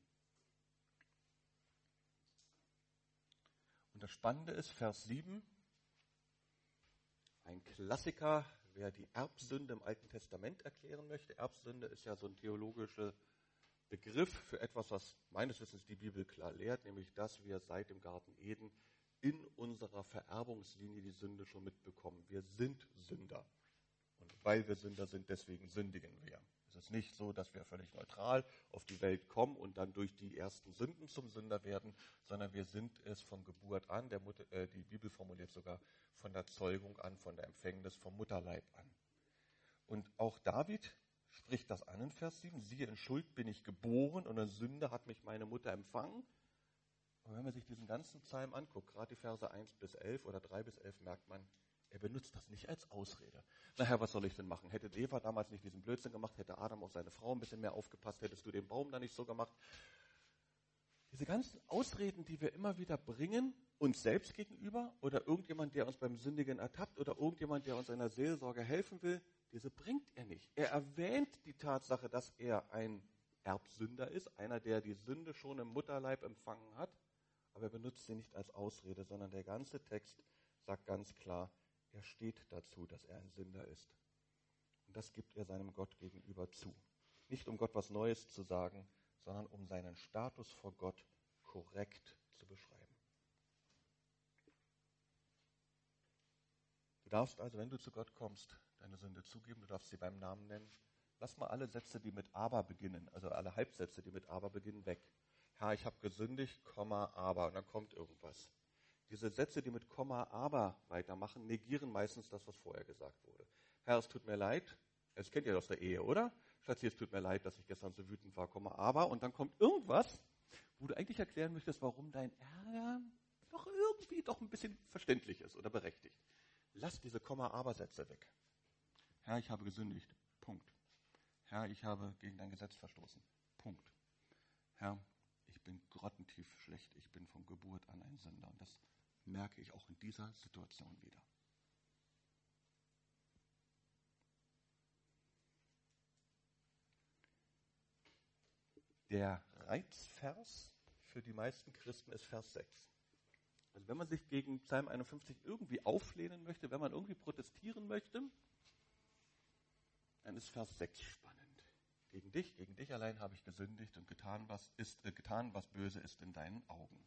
Und das Spannende ist, Vers 7, ein Klassiker, wer die Erbsünde im Alten Testament erklären möchte. Erbsünde ist ja so ein theologischer Begriff für etwas, was meines Wissens die Bibel klar lehrt, nämlich, dass wir seit dem Garten Eden in unserer Vererbungslinie die Sünde schon mitbekommen. Wir sind Sünder. Und weil wir Sünder sind, deswegen sündigen wir. Es ist nicht so, dass wir völlig neutral auf die Welt kommen und dann durch die ersten Sünden zum Sünder werden, sondern wir sind es von Geburt an, die Bibel formuliert sogar von der Zeugung an, von der Empfängnis vom Mutterleib an. Und auch David spricht das an in Vers 7. Siehe, in Schuld bin ich geboren und in Sünde hat mich meine Mutter empfangen. Und wenn man sich diesen ganzen Psalm anguckt, gerade die Verse 1 bis 11 oder 3 bis 11, merkt man, er benutzt das nicht als Ausrede. Na Herr, was soll ich denn machen? Hätte Eva damals nicht diesen Blödsinn gemacht, hätte Adam auf seine Frau ein bisschen mehr aufgepasst, hättest du den Baum da nicht so gemacht. Diese ganzen Ausreden, die wir immer wieder bringen, uns selbst gegenüber oder irgendjemand, der uns beim Sündigen ertappt oder irgendjemand, der uns in der Seelsorge helfen will, diese bringt er nicht. Er erwähnt die Tatsache, dass er ein Erbsünder ist, einer, der die Sünde schon im Mutterleib empfangen hat, aber er benutzt sie nicht als Ausrede, sondern der ganze Text sagt ganz klar, er steht dazu, dass er ein Sünder ist. Und das gibt er seinem Gott gegenüber zu. Nicht um Gott was Neues zu sagen, sondern um seinen Status vor Gott korrekt zu beschreiben. Du darfst also, wenn du zu Gott kommst, deine Sünde zugeben, du darfst sie beim Namen nennen. Lass mal alle Sätze, die mit aber beginnen, also alle Halbsätze, die mit aber beginnen, weg. Herr, ich habe gesündigt, Komma, aber, und dann kommt irgendwas. Diese Sätze, die mit Komma, aber weitermachen, negieren meistens das, was vorher gesagt wurde. Herr, es tut mir leid, das kennt ihr aus der Ehe, oder? Schatzi, es tut mir leid, dass ich gestern so wütend war, Komma, aber, und dann kommt irgendwas, wo du eigentlich erklären möchtest, warum dein Ärger doch irgendwie doch ein bisschen verständlich ist oder berechtigt. Lass diese Komma-Aber-Sätze weg. Herr, ich habe gesündigt. Punkt. Herr, ich habe gegen dein Gesetz verstoßen. Punkt. Herr, ich bin grottentief schlecht. Ich bin von Geburt an ein Sünder. Und das merke ich auch in dieser Situation wieder. Der Reizvers für die meisten Christen ist Vers 6. Also wenn man sich gegen Psalm 51 irgendwie auflehnen möchte, wenn man irgendwie protestieren möchte, dann ist Vers 6 spannend. Gegen dich allein habe ich gesündigt und getan, was böse ist in deinen Augen.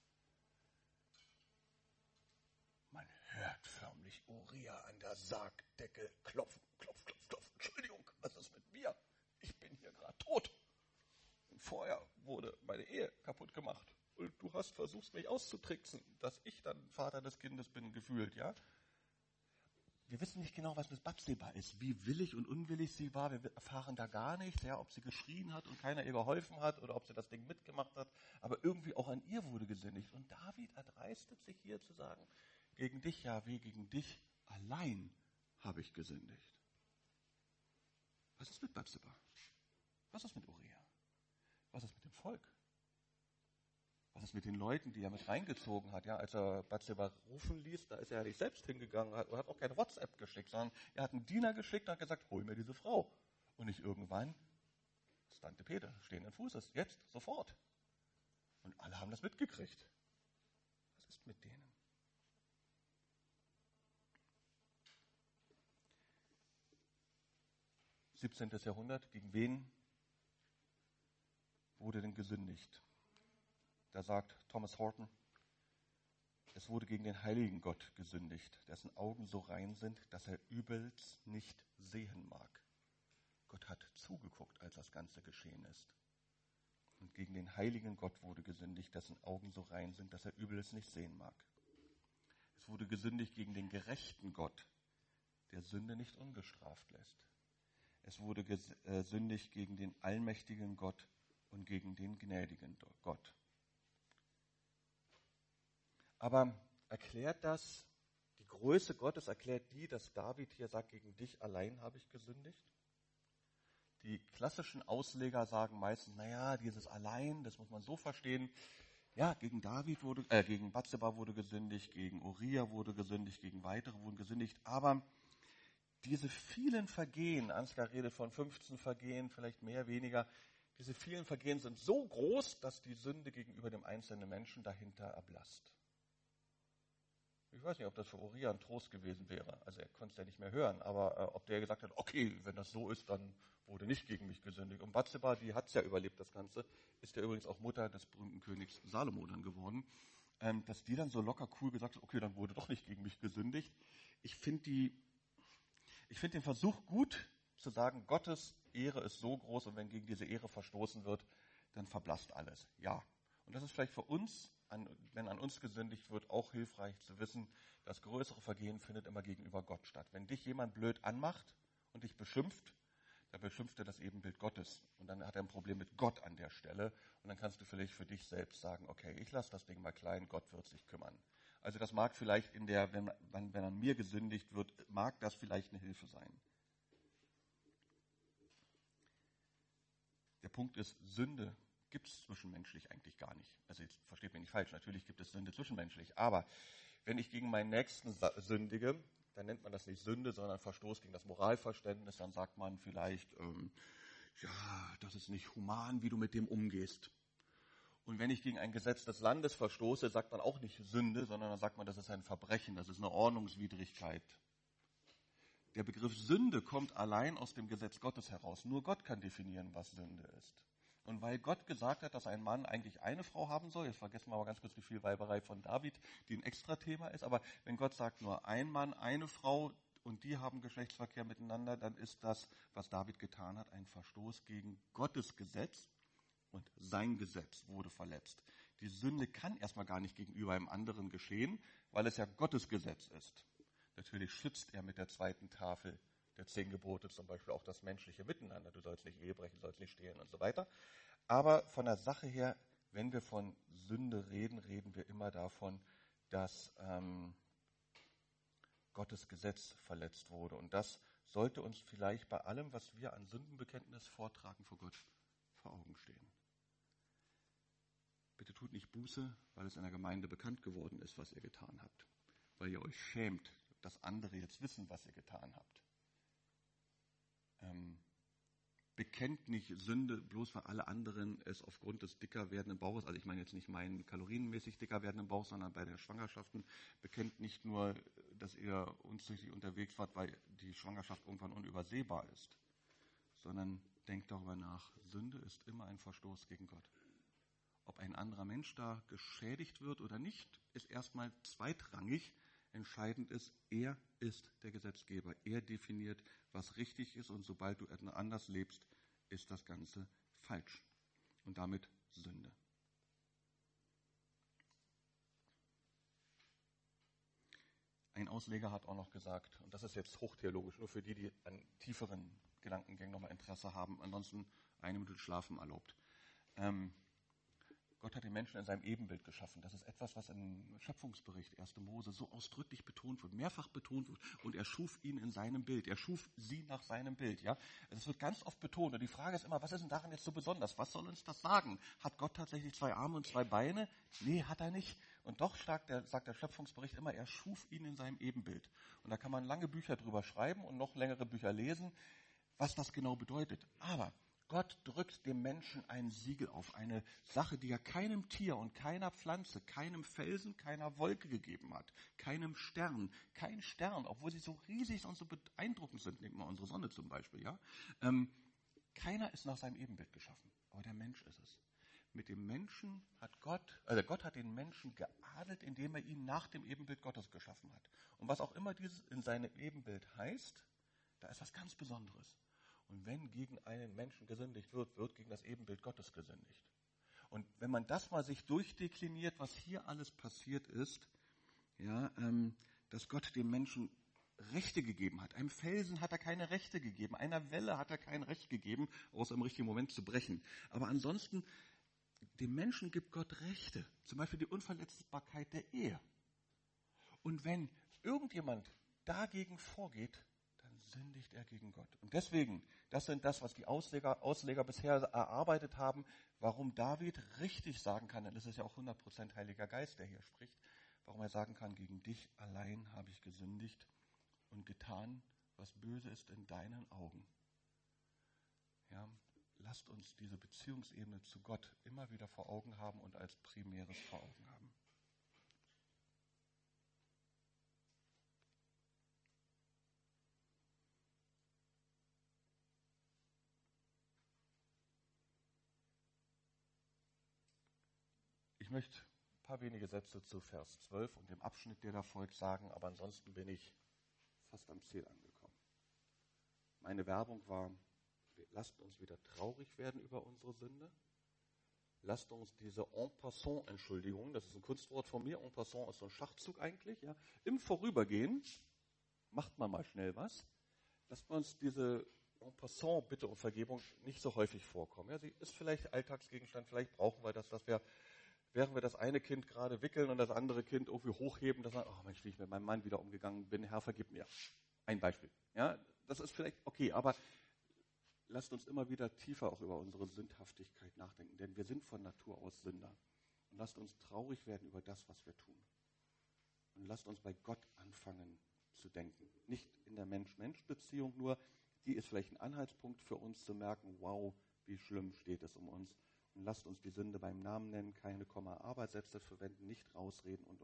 Man hört förmlich Uriah an der Sargdecke klopfen, klopf, klopf, klopf. Entschuldigung, was ist mit mir? Ich bin hier gerade tot. Und vorher wurde meine Ehe kaputt gemacht. Und du hast versucht, mich auszutricksen, dass ich dann Vater des Kindes bin, gefühlt, ja? Wir wissen nicht genau, was mit Bathseba ist, wie willig und unwillig sie war. Wir erfahren da gar nichts, ja, ob sie geschrien hat und keiner ihr geholfen hat oder ob sie das Ding mitgemacht hat. Aber irgendwie auch an ihr wurde gesündigt. Und David erdreistet sich hier zu sagen, gegen dich, Jahwe, gegen dich allein habe ich gesündigt. Was ist mit Bathseba? Was ist mit Uriah? Was ist mit dem Volk? Was ist mit den Leuten, die er mit reingezogen hat? Ja, als er Bathseba rufen ließ, da ist er ja nicht selbst hingegangen und hat auch keine WhatsApp geschickt, sondern er hat einen Diener geschickt und hat gesagt, hol mir diese Frau. Und nicht irgendwann, Tante Peter, stehenden Fußes, jetzt, sofort. Und alle haben das mitgekriegt. Was ist mit denen? Im 17. Jahrhundert, gegen wen wurde denn gesündigt? Da sagt Thomas Horton, es wurde gegen den heiligen Gott gesündigt, dessen Augen so rein sind, dass er Übels nicht sehen mag. Gott hat zugeguckt, als das Ganze geschehen ist. Und gegen den heiligen Gott wurde gesündigt, dessen Augen so rein sind, dass er Übels nicht sehen mag. Es wurde gesündigt gegen den gerechten Gott, der Sünde nicht ungestraft lässt. Es wurde gesündigt gegen den allmächtigen Gott und gegen den gnädigen Gott. Aber erklärt das, die Größe Gottes, erklärt die, dass David hier sagt, gegen dich allein habe ich gesündigt? Die klassischen Ausleger sagen meistens, naja, dieses allein, das muss man so verstehen. Ja, gegen Bathseba wurde gesündigt, gegen Uriah wurde gesündigt, gegen weitere wurden gesündigt. Aber diese vielen Vergehen, Ansgar redet von 15 Vergehen, vielleicht mehr, weniger, diese vielen Vergehen sind so groß, dass die Sünde gegenüber dem einzelnen Menschen dahinter erblasst. Ich weiß nicht, ob das für Uriah ein Trost gewesen wäre. Also er konnte es ja nicht mehr hören, aber ob der gesagt hat, okay, wenn das so ist, dann wurde nicht gegen mich gesündigt. Und Bathseba, die hat es ja überlebt, das Ganze, ist ja übrigens auch Mutter des berühmten Königs Salomo dann geworden, dass die dann so locker cool gesagt hat, okay, dann wurde doch nicht gegen mich gesündigt. Ich finde den Versuch gut, zu sagen, Gottes Ehre ist so groß und wenn gegen diese Ehre verstoßen wird, dann verblasst alles. Ja. Und das ist vielleicht für uns, wenn an uns gesündigt wird, auch hilfreich zu wissen, das größere Vergehen findet immer gegenüber Gott statt. Wenn dich jemand blöd anmacht und dich beschimpft, dann beschimpft er das Ebenbild Gottes. Und dann hat er ein Problem mit Gott an der Stelle. Und dann kannst du vielleicht für dich selbst sagen, okay, ich lasse das Ding mal klein, Gott wird sich kümmern. Also das mag vielleicht wenn an mir gesündigt wird, mag das vielleicht eine Hilfe sein. Der Punkt ist, Sünde gibt es zwischenmenschlich eigentlich gar nicht. Also jetzt versteht mich nicht falsch, natürlich gibt es Sünde zwischenmenschlich. Aber wenn ich gegen meinen Nächsten sündige, dann nennt man das nicht Sünde, sondern Verstoß gegen das Moralverständnis. Dann sagt man vielleicht, ja, das ist nicht human, wie du mit dem umgehst. Und wenn ich gegen ein Gesetz des Landes verstoße, sagt man auch nicht Sünde, sondern dann sagt man, das ist ein Verbrechen, das ist eine Ordnungswidrigkeit. Der Begriff Sünde kommt allein aus dem Gesetz Gottes heraus. Nur Gott kann definieren, was Sünde ist. Und weil Gott gesagt hat, dass ein Mann eigentlich eine Frau haben soll, jetzt vergessen wir aber ganz kurz die Vielweiberei von David, die ein extra Thema ist, aber wenn Gott sagt, nur ein Mann, eine Frau und die haben Geschlechtsverkehr miteinander, dann ist das, was David getan hat, ein Verstoß gegen Gottes Gesetz und sein Gesetz wurde verletzt. Die Sünde kann erstmal gar nicht gegenüber einem anderen geschehen, weil es ja Gottes Gesetz ist. Natürlich schützt er mit der zweiten Tafel der 10 Gebote zum Beispiel auch das menschliche Miteinander. Du sollst nicht Ehe brechen, sollst nicht stehlen und so weiter. Aber von der Sache her, wenn wir von Sünde reden, reden wir immer davon, dass Gottes Gesetz verletzt wurde. Und das sollte uns vielleicht bei allem, was wir an Sündenbekenntnis vortragen vor Gott, vor Augen stehen. Bitte tut nicht Buße, weil es in der Gemeinde bekannt geworden ist, was ihr getan habt. Weil ihr euch schämt, dass andere jetzt wissen, was ihr getan habt. Bekennt nicht Sünde, bloß weil alle anderen es aufgrund des dicker werdenden Bauches, also ich meine jetzt nicht meinen kalorienmäßig dicker werdenden Bauch, sondern bei den Schwangerschaften, bekennt nicht nur, dass ihr unzüchtig unterwegs wart, weil die Schwangerschaft irgendwann unübersehbar ist, sondern denkt darüber nach, Sünde ist immer ein Verstoß gegen Gott. Ob ein anderer Mensch da geschädigt wird oder nicht, ist erstmal zweitrangig. Entscheidend ist, er ist der Gesetzgeber. Er definiert, was richtig ist und sobald du anders lebst, ist das Ganze falsch und damit Sünde. Ein Ausleger hat auch noch gesagt, und das ist jetzt hochtheologisch, nur für die, die an tieferen Gedankengängen nochmal Interesse haben, ansonsten 1 Minute Schlafen erlaubt. Gott hat den Menschen in seinem Ebenbild geschaffen. Das ist etwas, was im Schöpfungsbericht 1. Mose so ausdrücklich betont wird, mehrfach betont wird. Und er schuf ihn in seinem Bild. Er schuf sie nach seinem Bild. Ja, es wird ganz oft betont. Und die Frage ist immer, was ist denn daran jetzt so besonders? Was soll uns das sagen? Hat Gott tatsächlich 2 Arme und 2 Beine? Nee, hat er nicht. Und doch sagt der Schöpfungsbericht immer, er schuf ihn in seinem Ebenbild. Und da kann man lange Bücher drüber schreiben und noch längere Bücher lesen, was das genau bedeutet. Aber Gott drückt dem Menschen ein Siegel auf, eine Sache, die er keinem Tier und keiner Pflanze, keinem Felsen, keiner Wolke gegeben hat, keinem Stern, kein Stern, obwohl sie so riesig und so beeindruckend sind, nehmen wir unsere Sonne zum Beispiel, ja. Keiner ist nach seinem Ebenbild geschaffen, aber der Mensch ist es. Mit dem Menschen hat Gott hat den Menschen geadelt, indem er ihn nach dem Ebenbild Gottes geschaffen hat. Und was auch immer dieses in seinem Ebenbild heißt, da ist was ganz Besonderes. Und wenn gegen einen Menschen gesündigt wird, wird gegen das Ebenbild Gottes gesündigt. Und wenn man das mal sich durchdekliniert, was hier alles passiert ist, ja, dass Gott dem Menschen Rechte gegeben hat. Einem Felsen hat er keine Rechte gegeben, einer Welle hat er kein Recht gegeben, außer im richtigen Moment zu brechen. Aber ansonsten, dem Menschen gibt Gott Rechte, zum Beispiel die Unverletzbarkeit der Ehe. Und wenn irgendjemand dagegen vorgeht, sündigt er gegen Gott. Und deswegen, das sind das, was die Ausleger bisher erarbeitet haben, warum David richtig sagen kann, denn es ist ja auch 100% Heiliger Geist, der hier spricht, warum er sagen kann, gegen dich allein habe ich gesündigt und getan, was böse ist in deinen Augen. Ja, lasst uns diese Beziehungsebene zu Gott immer wieder vor Augen haben und als Primäres vor Augen haben. Ich möchte ein paar wenige Sätze zu Vers 12 und dem Abschnitt, der da folgt, sagen, aber ansonsten bin ich fast am Ziel angekommen. Meine Werbung war, lasst uns wieder traurig werden über unsere Sünde. Lasst uns diese en passant Entschuldigung, das ist ein Kunstwort von mir, en passant ist so ein Schachzug eigentlich, ja, im Vorübergehen macht man mal schnell was. Lasst uns diese en passant Bitte um Vergebung nicht so häufig vorkommen. Ja, sie ist vielleicht Alltagsgegenstand, vielleicht brauchen wir das, dass wir, während wir das eine Kind gerade wickeln und das andere Kind irgendwie hochheben, dass man, oh Mensch, wie ich mit meinem Mann wieder umgegangen bin, Herr, vergib mir. Ein Beispiel. Ja, das ist vielleicht okay, aber lasst uns immer wieder tiefer auch über unsere Sündhaftigkeit nachdenken, denn wir sind von Natur aus Sünder. Und lasst uns traurig werden über das, was wir tun. Und lasst uns bei Gott anfangen zu denken. Nicht in der Mensch-Mensch-Beziehung nur, die ist vielleicht ein Anhaltspunkt für uns zu merken, wow, wie schlimm steht es um uns. Und lasst uns die Sünde beim Namen nennen, keine Komma-Aber-Sätze verwenden, nicht rausreden und.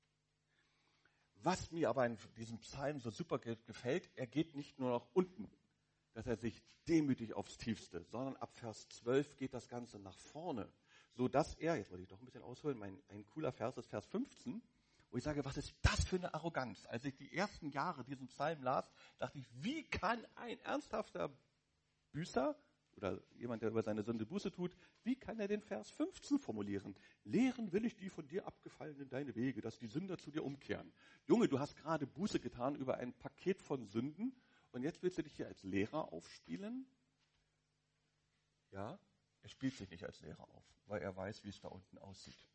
Was mir aber in diesem Psalm so super gefällt, er geht nicht nur nach unten, dass er sich demütig aufs Tiefste, sondern ab Vers 12 geht das Ganze nach vorne, sodass er, jetzt wollte ich doch ein bisschen ausholen, ein cooler Vers ist Vers 15, wo ich sage, was ist das für eine Arroganz? Als ich die ersten Jahre diesen Psalm las, dachte ich, wie kann ein ernsthafter Büßer oder jemand, der über seine Sünde Buße tut, wie kann er den Vers 15 formulieren? Lehren will ich die von dir abgefallenen deine Wege, dass die Sünder zu dir umkehren. Junge, du hast gerade Buße getan über ein Paket von Sünden und jetzt willst du dich hier als Lehrer aufspielen? Ja, er spielt sich nicht als Lehrer auf, weil er weiß, wie es da unten aussieht.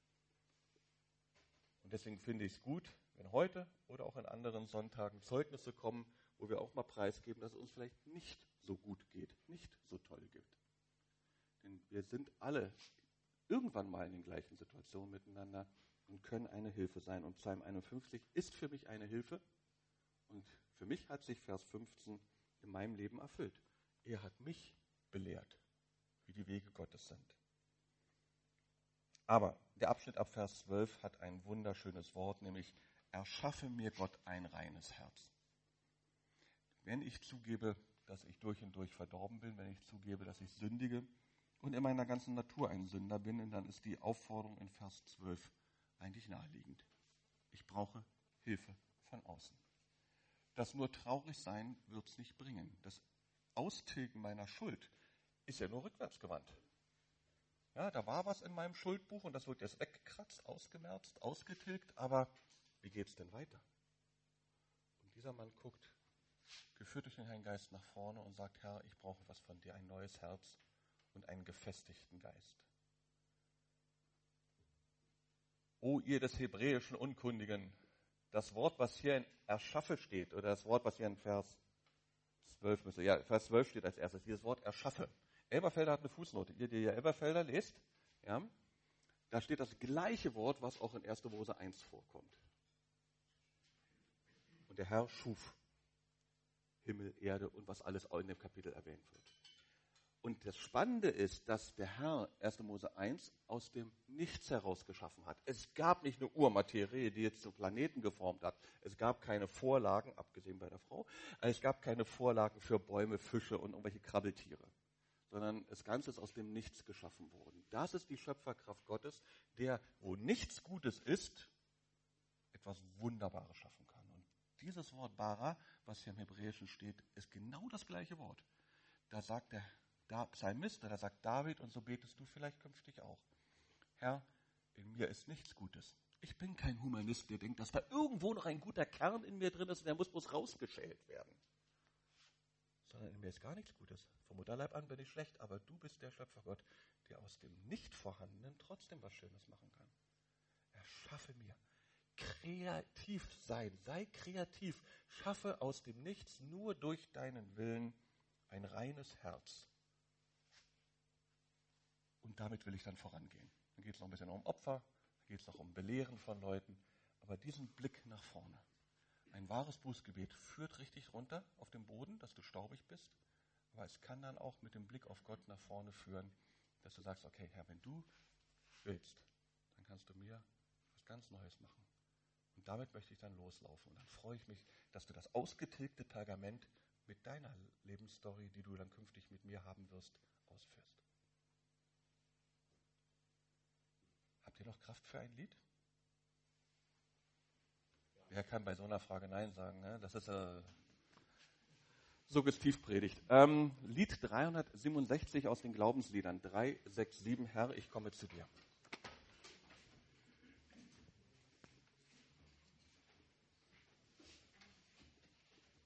Und deswegen finde ich es gut, wenn heute oder auch an anderen Sonntagen Zeugnisse kommen, wo wir auch mal preisgeben, dass es uns vielleicht nicht so gut geht, nicht so toll geht. Denn wir sind alle irgendwann mal in den gleichen Situationen miteinander und können eine Hilfe sein. Und Psalm 51 ist für mich eine Hilfe. Und für mich hat sich Vers 15 in meinem Leben erfüllt. Er hat mich belehrt, wie die Wege Gottes sind. Aber der Abschnitt ab Vers 12 hat ein wunderschönes Wort, nämlich erschaffe mir Gott ein reines Herz. Wenn ich zugebe, dass ich durch und durch verdorben bin, wenn ich zugebe, dass ich sündige und in meiner ganzen Natur ein Sünder bin, dann ist die Aufforderung in Vers 12 eigentlich naheliegend. Ich brauche Hilfe von außen. Das nur traurig sein wird es nicht bringen. Das Austilgen meiner Schuld ist ja nur rückwärtsgewandt. Ja, da war was in meinem Schuldbuch und das wird jetzt weggekratzt, ausgemerzt, ausgetilgt, aber wie geht es denn weiter? Und dieser Mann guckt, geführt durch den Heiligen Geist, nach vorne und sagt, Herr, ich brauche was von dir, ein neues Herz und einen gefestigten Geist. O ihr des Hebräischen Unkundigen, das Wort, was hier in Erschaffe steht, oder das Wort, was hier in Vers 12 müsste, ja, Vers 12 steht als erstes, dieses Wort Erschaffe. Elberfelder hat eine Fußnote. Ihr, die ja Elberfelder lest, ja, da steht das gleiche Wort, was auch in 1. Mose 1 vorkommt. Und der Herr schuf Himmel, Erde und was alles auch in dem Kapitel erwähnt wird. Und das Spannende ist, dass der Herr 1. Mose 1 aus dem Nichts heraus geschaffen hat. Es gab nicht eine Urmaterie, die jetzt zum Planeten geformt hat. Es gab keine Vorlagen, abgesehen bei der Frau, es gab keine Vorlagen für Bäume, Fische und irgendwelche Krabbeltiere. Sondern das Ganze ist aus dem Nichts geschaffen worden. Das ist die Schöpferkraft Gottes, der, wo nichts Gutes ist, etwas Wunderbares schaffen kann. Und dieses Wort bara, was hier im Hebräischen steht, ist genau das gleiche Wort. Da sagt der Psalmist, da sagt David, und so betest du vielleicht künftig auch. Herr, in mir ist nichts Gutes. Ich bin kein Humanist, der denkt, dass da irgendwo noch ein guter Kern in mir drin ist und der muss bloß rausgeschält werden. Sondern in mir ist gar nichts Gutes. Vom Mutterleib an bin ich schlecht, aber du bist der Schöpfergott, der aus dem Nicht-Vorhandenen trotzdem was Schönes machen kann. Erschaffe mir. Kreativ sein. Sei kreativ. Schaffe aus dem Nichts nur durch deinen Willen ein reines Herz. Und damit will ich dann vorangehen. Dann geht es noch ein bisschen um Opfer, dann geht es noch um Belehren von Leuten, aber diesen Blick nach vorne. Ein wahres Bußgebet führt richtig runter auf den Boden, dass du staubig bist. Aber es kann dann auch mit dem Blick auf Gott nach vorne führen, dass du sagst, okay, Herr, wenn du willst, dann kannst du mir was ganz Neues machen. Und damit möchte ich dann loslaufen. Und dann freue ich mich, dass du das ausgetilgte Pergament mit deiner Lebensstory, die du dann künftig mit mir haben wirst, ausführst. Habt ihr noch Kraft für ein Lied? Wer kann bei so einer Frage Nein sagen? Ne? Das ist Suggestivpredigt. Lied 367 aus den Glaubensliedern. 367, Herr, ich komme zu dir.